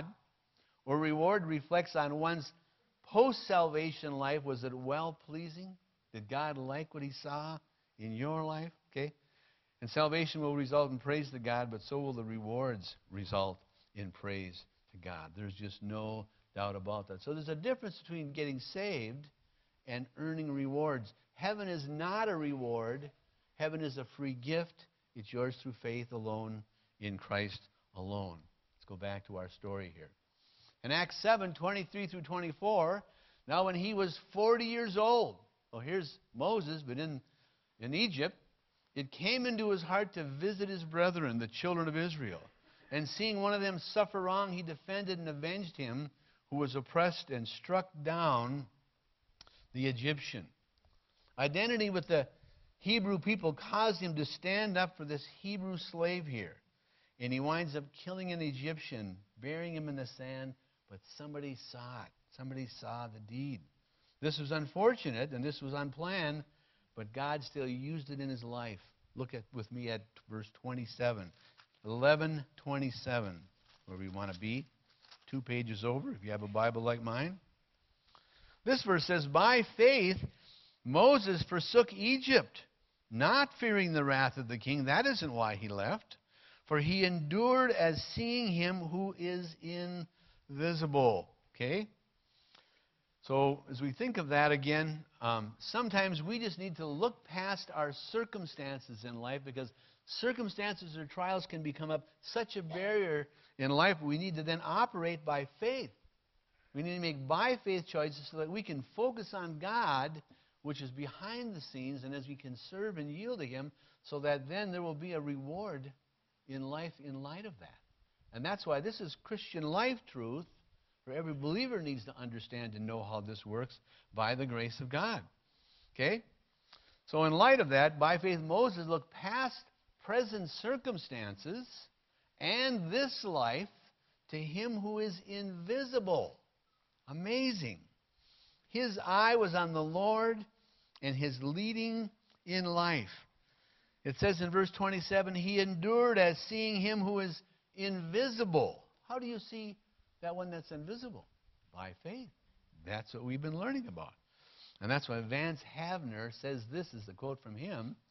Speaker 1: or reward reflects on one's post-salvation life. Was it well-pleasing? Did God like what He saw in your life? Okay? And salvation will result in praise to God, but so will the rewards result in praise to God. There's just no doubt about that. So there's a difference between getting saved and earning rewards. Heaven is not a reward. Heaven is a free gift. It's yours through faith alone in Christ alone. Let's go back to our story here. In Acts 7:23 through 24, now when he was 40 years old, well, here's Moses, but in Egypt, it came into his heart to visit his brethren, the children of Israel. And seeing one of them suffer wrong, he defended and avenged him who was oppressed and struck down the Egyptian. Identity with the Hebrew people caused him to stand up for this Hebrew slave here. And he winds up killing an Egyptian, burying him in the sand, but somebody saw it. Somebody saw the deed. This was unfortunate, and this was unplanned, but God still used it in his life. Look with me at verse 27. 11:27, where we want to be. 2 pages over, if you have a Bible like mine. This verse says, by faith, Moses forsook Egypt, not fearing the wrath of the king. That isn't why he left. For he endured as seeing him who is invisible. Okay? So as we think of that again, sometimes we just need to look past our circumstances in life, because circumstances or trials can become up such a barrier in life. We need to then operate by faith. We need to make by faith choices so that we can focus on God, which is behind the scenes, and as we can serve and yield to Him, so that then there will be a reward in life in light of that. And that's why this is Christian life truth, for every believer needs to understand and know how this works by the grace of God. Okay? So in light of that, by faith Moses looked past present circumstances and this life to Him who is invisible. Amazing. His eye was on the Lord and His leading in life. It says in verse 27, he endured as seeing Him who is invisible. How do you see that one that's invisible? By faith. That's what we've been learning about. And that's why Vance Havner says this is a quote from him.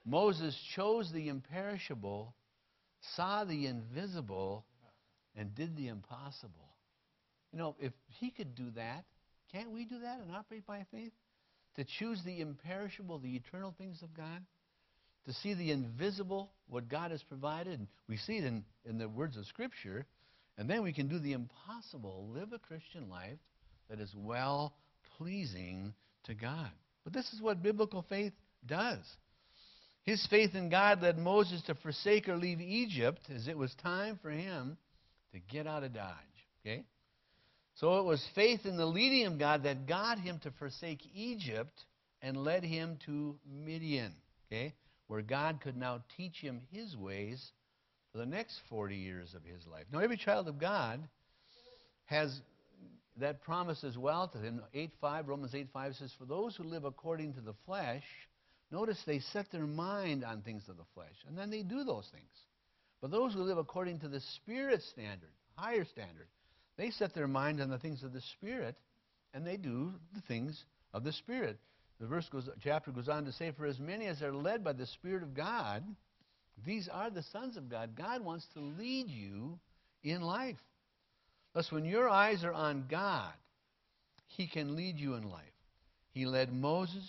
Speaker 1: Moses chose the imperishable, saw the invisible, and did the impossible. You know, if he could do that, can't we do that and operate by faith? To choose the imperishable, the eternal things of God, to see the invisible, what God has provided. And we see it in the words of Scripture. And then we can do the impossible, live a Christian life that is well-pleasing to God. But this is what biblical faith does. His faith in God led Moses to forsake or leave Egypt as it was time for him to get out of Dodge. Okay? So it was faith in the leading of God that got him to forsake Egypt and led him to Midian, okay, where God could now teach him his ways for the next 40 years of his life. Now, every child of God has that promise as well to him. Romans 8:5 says, for those who live according to the flesh, notice they set their mind on things of the flesh, and then they do those things. But those who live according to the Spirit standard, higher standard, they set their mind on the things of the Spirit, and they do the things of the Spirit. The chapter goes on to say, for as many as are led by the Spirit of God, these are the sons of God. God wants to lead you in life. Thus, when your eyes are on God, He can lead you in life. He led Moses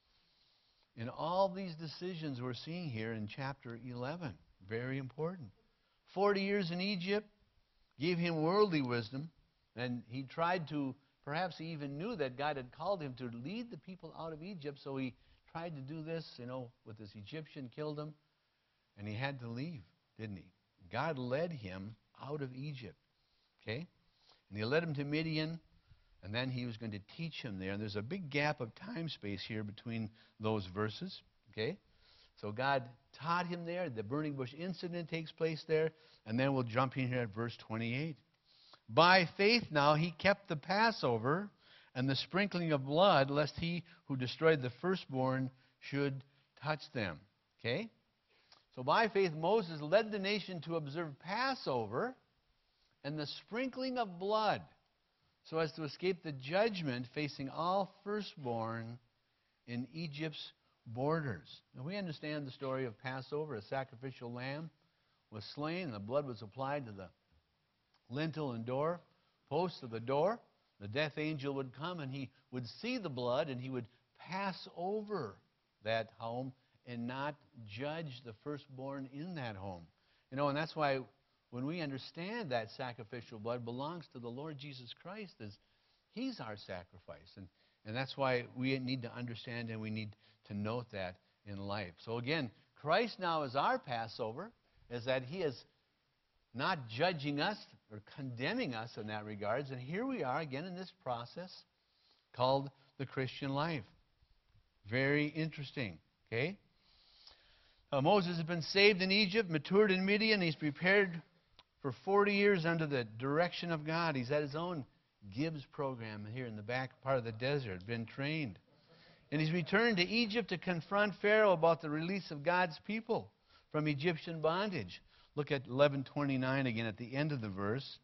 Speaker 1: in all these decisions we're seeing here in chapter 11. Very important. 40 years in Egypt gave him worldly wisdom, and he tried to, perhaps he even knew that God had called him to lead the people out of Egypt, so he tried to do this, with this Egyptian, killed him, and he had to leave, didn't he? God led him out of Egypt, okay? And he led him to Midian, and then he was going to teach him there. And there's a big gap of time space here between those verses, okay? So God taught him there. The burning bush incident takes place there. And then we'll jump in here at verse 28. By faith now he kept the Passover and the sprinkling of blood, lest he who destroyed the firstborn should touch them. Okay? So by faith Moses led the nation to observe Passover and the sprinkling of blood, so as to escape the judgment facing all firstborn in Egypt's borders. Now we understand the story of Passover. A sacrificial lamb was slain, and the blood was applied to the lintel and door, posts of the door. The death angel would come, and he would see the blood, and he would pass over that home and not judge the firstborn in that home. And that's why when we understand that sacrificial blood belongs to the Lord Jesus Christ, as He's our sacrifice. And that's why we need to understand and we need to note that in life. So again, Christ now is our Passover, is that He is not judging us or condemning us in that regards. And here we are again in this process called the Christian life. Very interesting, okay? Moses has been saved in Egypt, matured in Midian. He's prepared for 40 years under the direction of God. He's had his own Gibbs program here in the back part of the desert, been trained. And he's returned to Egypt to confront Pharaoh about the release of God's people from Egyptian bondage. Look at 11:29 again at the end of the verse.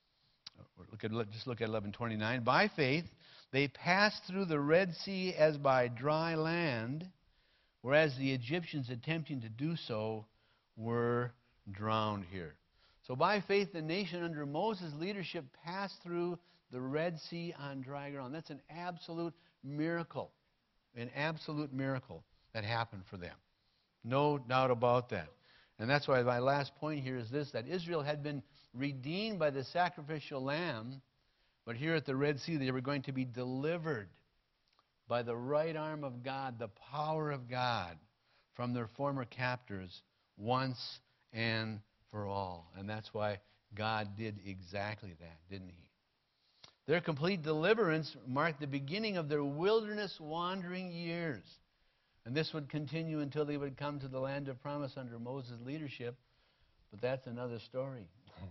Speaker 1: Just look at 11:29. By faith, they passed through the Red Sea as by dry land, whereas the Egyptians attempting to do so were drowned here. So by faith, the nation under Moses' leadership passed through the Red Sea on dry ground. That's an absolute miracle. An absolute miracle that happened for them. No doubt about that. And that's why my last point here is this, that Israel had been redeemed by the sacrificial lamb, but here at the Red Sea they were going to be delivered by the right arm of God, the power of God, from their former captors once and for all. And that's why God did exactly that, didn't He? Their complete deliverance marked the beginning of their wilderness wandering years. And this would continue until they would come to the land of promise under Moses' leadership. But that's another story.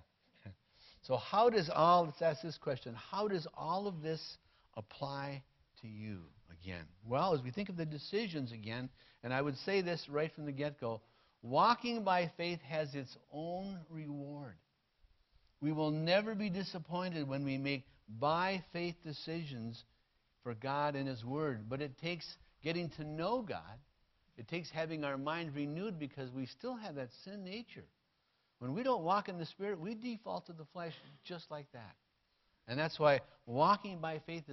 Speaker 1: So let's ask this question, how does all of this apply to you again? Well, as we think of the decisions again, and I would say this right from the get-go, walking by faith has its own reward. We will never be disappointed when we make by faith decisions for God and His Word. But it takes getting to know God It takes having our mind renewed because we still have that sin nature. When we don't walk in the Spirit, we default to the flesh just like that. And that's why walking by faith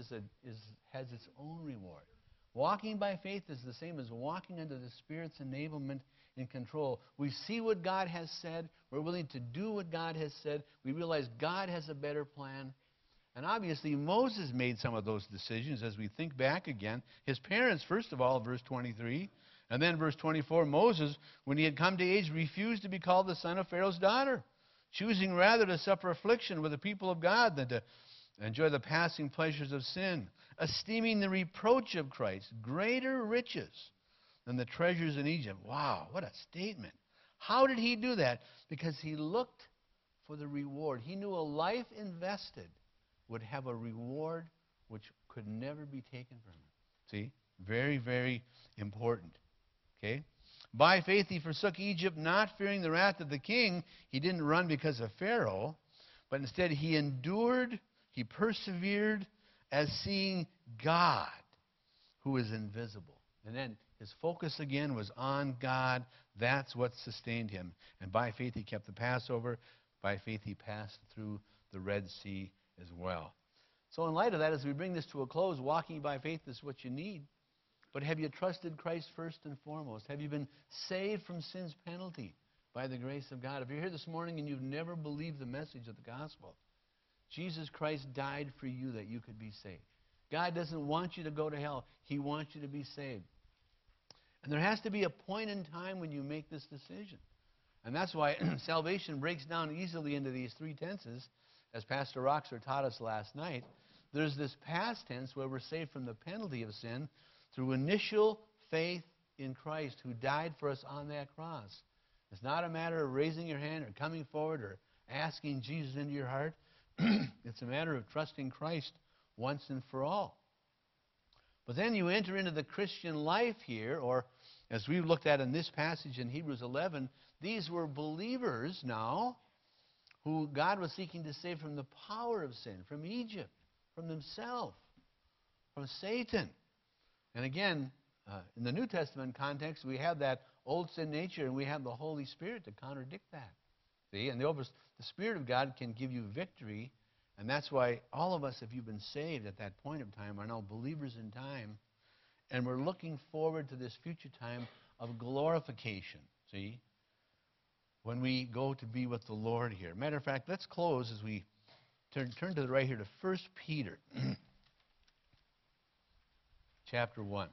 Speaker 1: has its own reward. Walking by faith is the same as walking under the Spirit's enablement and control. We see what God has said. We're willing to do what God has said. We realize God has a better plan. And obviously, Moses made some of those decisions as we think back again. His parents, first of all, verse 23. And then verse 24, Moses, when he had come to age, refused to be called the son of Pharaoh's daughter, choosing rather to suffer affliction with the people of God than to enjoy the passing pleasures of sin, esteeming the reproach of Christ greater riches than the treasures in Egypt. Wow, what a statement. How did he do that? Because he looked for the reward. He knew a life invested would have a reward which could never be taken from him. See? Very, very important. Okay? By faith he forsook Egypt, not fearing the wrath of the king. He didn't run because of Pharaoh, but instead he endured, he persevered as seeing God who is invisible. And then his focus again was on God. That's what sustained him. And by faith he kept the Passover. By faith he passed through the Red Sea as well. So in light of that, as we bring this to a close, walking by faith is what you need. But have you trusted Christ first and foremost? Have you been saved from sin's penalty by the grace of God? If you're here this morning and you've never believed the message of the gospel, Jesus Christ died for you that you could be saved. God doesn't want you to go to hell. He wants you to be saved. And there has to be a point in time when you make this decision. And that's why salvation breaks down easily into these three tenses. As Pastor Roxer taught us last night, there's this past tense where we're saved from the penalty of sin through initial faith in Christ who died for us on that cross. It's not a matter of raising your hand or coming forward or asking Jesus into your heart. It's a matter of trusting Christ once and for all. But then you enter into the Christian life here, or as we've looked at in this passage in Hebrews 11, these were believers now who God was seeking to save from the power of sin, from Egypt, from themselves, from Satan. And again, in the New Testament context, we have that old sin nature and we have the Holy Spirit to contradict that. See? And the Spirit of God can give you victory. And that's why all of us, if you've been saved at that point of time, are now believers in time. And we're looking forward to this future time of glorification. See? When we go to be with the Lord here. Matter of fact, let's close as we turn to the right here to 1 Peter. Chapter 1.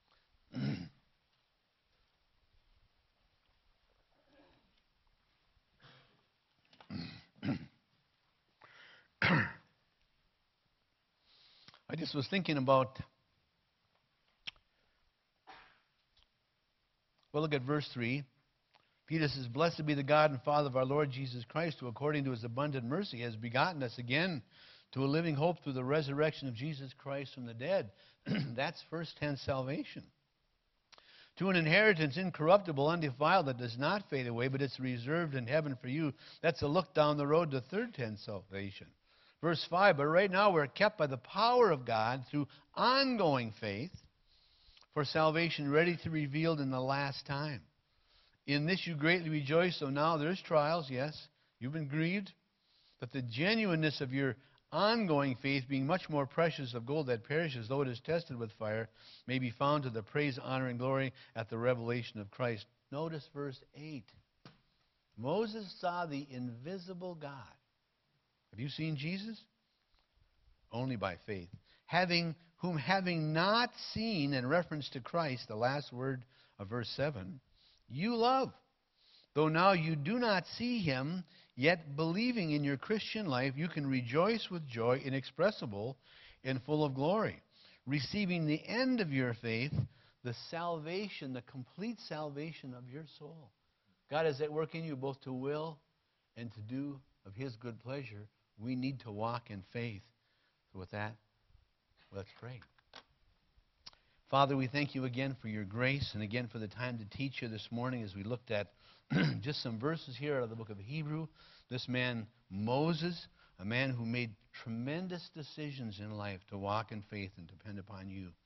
Speaker 1: I just was thinking about, well, look at verse 3. Peter says, "Blessed be the God and Father of our Lord Jesus Christ, who according to his abundant mercy has begotten us again to a living hope through the resurrection of Jesus Christ from the dead." That's first tense salvation. "To an inheritance incorruptible, undefiled, that does not fade away, but it's reserved in heaven for you." That's a look down the road to third tense salvation. Verse 5, "But right now we're kept by the power of God through ongoing faith for salvation ready to be revealed in the last time. In this you greatly rejoice, though now there's trials." Yes, you've been grieved. "But the genuineness of your ongoing faith, being much more precious of gold that perishes, though it is tested with fire, may be found to the praise, honor, and glory at the revelation of Christ." Notice verse 8. Moses saw the invisible God. Have you seen Jesus? Only by faith. Whom having not seen, in reference to Christ, the last word of verse 7, you love. Though now you do not see him, yet believing in your Christian life, you can rejoice with joy inexpressible and full of glory, receiving the end of your faith, the salvation, the complete salvation of your soul. God is at work in you both to will and to do of his good pleasure. We need to walk in faith. So with that, let's pray. Father, we thank you again for your grace and again for the time to teach you this morning as we looked at just some verses here out of the book of Hebrew. This man, Moses, a man who made tremendous decisions in life to walk in faith and depend upon you.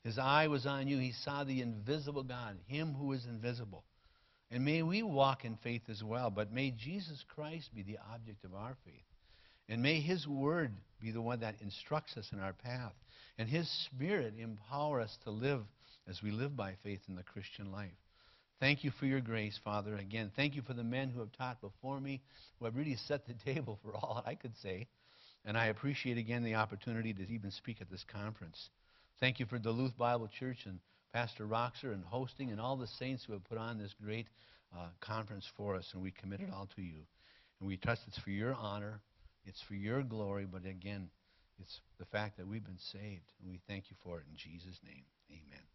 Speaker 1: His eye was on you. He saw the invisible God, him who is invisible. And may we walk in faith as well, but may Jesus Christ be the object of our faith. And may his word be the one that instructs us in our path. And his Spirit empower us to live as we live by faith in the Christian life. Thank you for your grace, Father. Again, thank you for the men who have taught before me, who have really set the table for all I could say. And I appreciate again the opportunity to even speak at this conference. Thank you for Duluth Bible Church and Pastor Roxer and hosting and all the saints who have put on this great conference for us. And we commit it all to you. And we trust it's for your honor. It's for your glory. But again, it's the fact that we've been saved. And we thank you for it in Jesus' name. Amen.